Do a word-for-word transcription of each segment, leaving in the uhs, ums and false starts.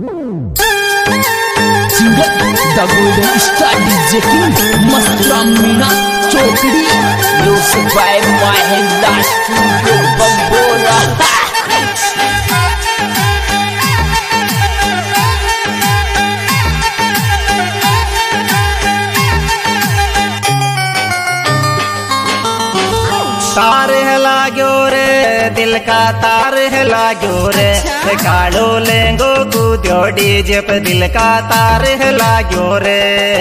Singer the golden star DJ king मस्तरा मीना चौकड़ी music by Mahendra studio Bambora. तार है लाग्यो रे दिल का तार है लाग्यो रे काड़ो लेंगो कूद्यो डीजे पे दिल का तार है लाग्यो रे।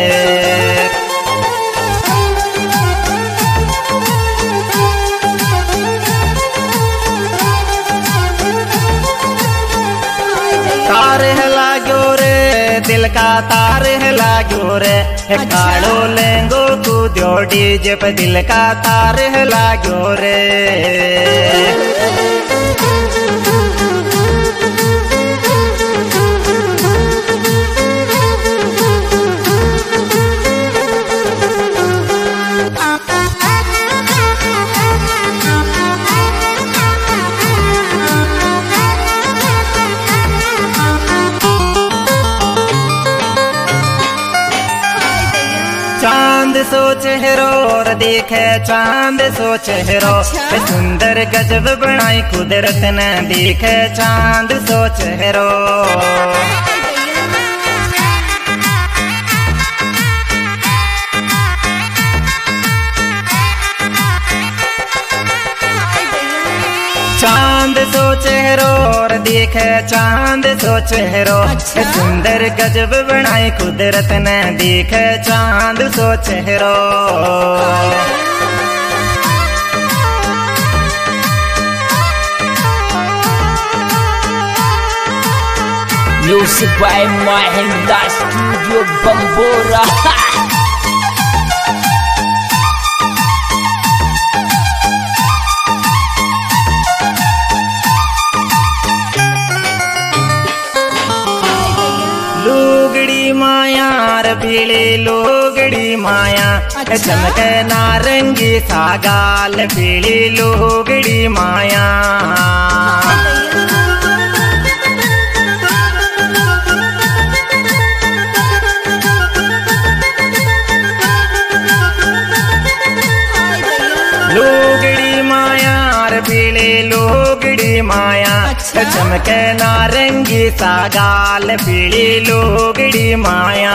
तार है लाग्यो रे दिल का तार है लाग्यो रे काड़ो लेंगो कूद्यो डीजे पे दिल का तार है लाग्यो रे। चांद सो चेहरो और देखे चांद सो चेहरो सुंदर गजब बनाई कुदरत ने देखे चांद सो चेहरो। चांद सो चेहरो और देखे चांद सो चेहरो सुंदर गजब बनाई कुदरत ने देखे चांद सो चेहरो। Music by Mahendra studio Bambora. लोगड़ी माया रबीली लोगड़ी माया चमके नारंगी सागाल पीली लोगड़ी माया। लोगड़ी माया पीली लोगड़ी माया चमके नारंगी सागाल पीली लोगड़ी माया।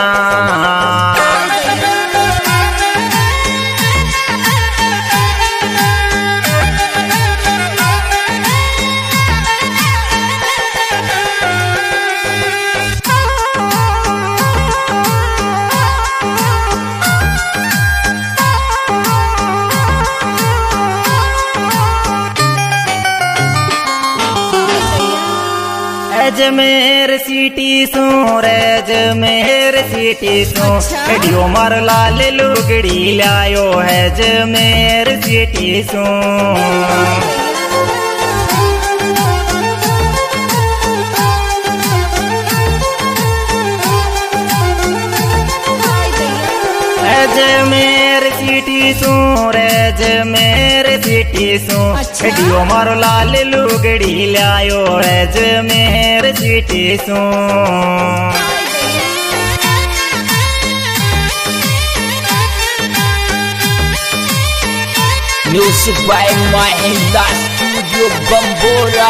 अजमेर सिटी सो रे अजमेर सिटी सो वीडियो मार लाल लुगड़ी लायो है अजमेर सिटी सो। अजमेर सिटी सो रे अजमेर सिटी सो वीडियो मारो लाल लुगड़ी लायो अजमेर सिटी सो। Music by Mahendra studio Bambora.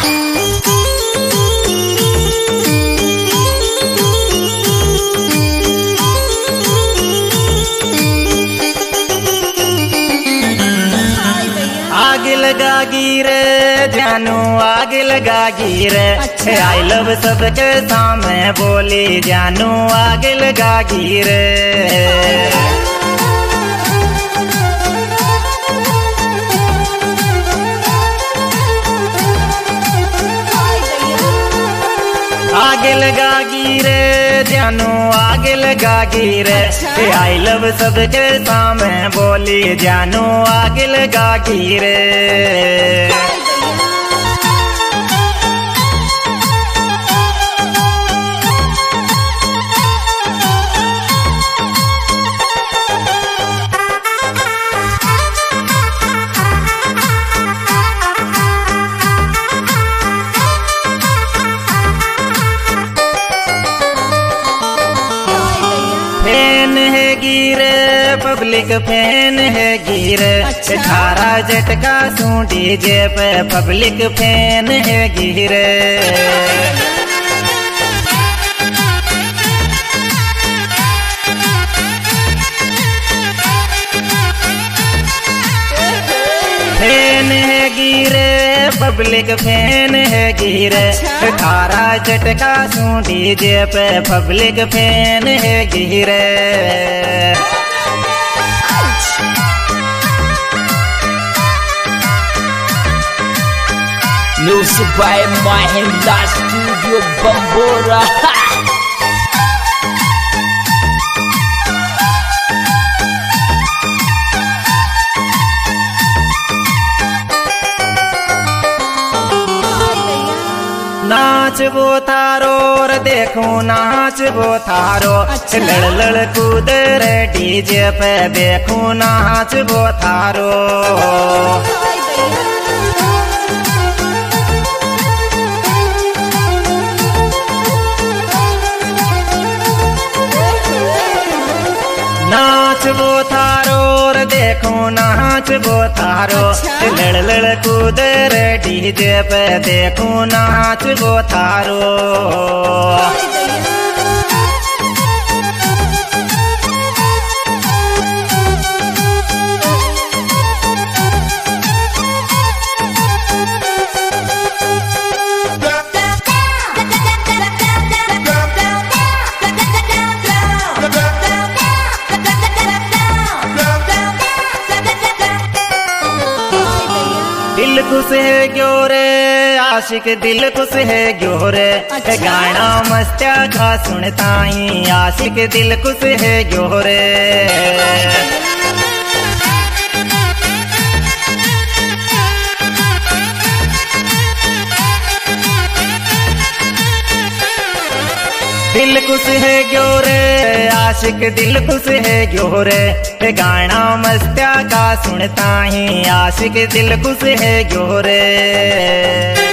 आग लगागी रे जानू आग लगागी रे आई लव सबके सामने बोली जानू आग लगागी रे। आग लगागी रे जानू आग लगागी रे आई लव सबके सामने बोली जानू आग लगागी रे। पब्लिक फैन है गिरे अच्छा। थारा झटका सू डीजे पे पब्लिक फैन है गिरे फैन है गिरे पब्लिक फैन है गिरे अच्छा। थारा झटका सू डीजे पे पब्लिक फैन है गिरे Music by Mahindra Studio Bambora. नाच वो थारो और देखो नाच वो थारो अच्छा। लड़ लड़ कूद रे डीजे पे देखो नाच वो थारो नाच वो थारो और देखो नाच वो थारो अच्छा। लड़ लड़ कूद रे डीजे पे देखो नाच वो थारो दिल खुश है ग्योरे आशिक दिल खुश है ग्योरे अच्छा। गाना मस्त्या का सुनता ही आशिक दिल खुश है ग्योरे दिल खुश है ग्योरे आशिक दिल खुश है ग्योरे गाना मस्त्या का सुनता ही आशिक दिल खुश है ग्योरे